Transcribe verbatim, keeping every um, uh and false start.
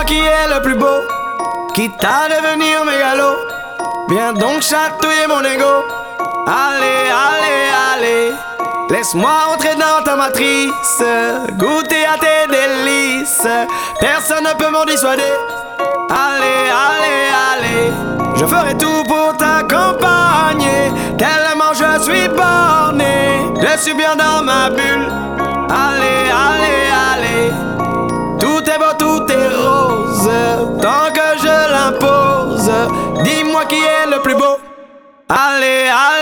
qui est le plus beau, quitte à devenir mégalo. Viens donc chatouiller mon ego. Allez, allez, allez, laisse-moi entrer dans ta matrice, goûter à tes délices. Personne ne peut m'en dissuader. Allez, allez, allez, je ferai tout pour t'accompagner. Tellement je suis borné, je suis bien dans ma bulle. Allez, allez, allez, tout est beau, tout est rose, tant que je l'impose. Dis-moi qui est le plus beau. Allez, allez.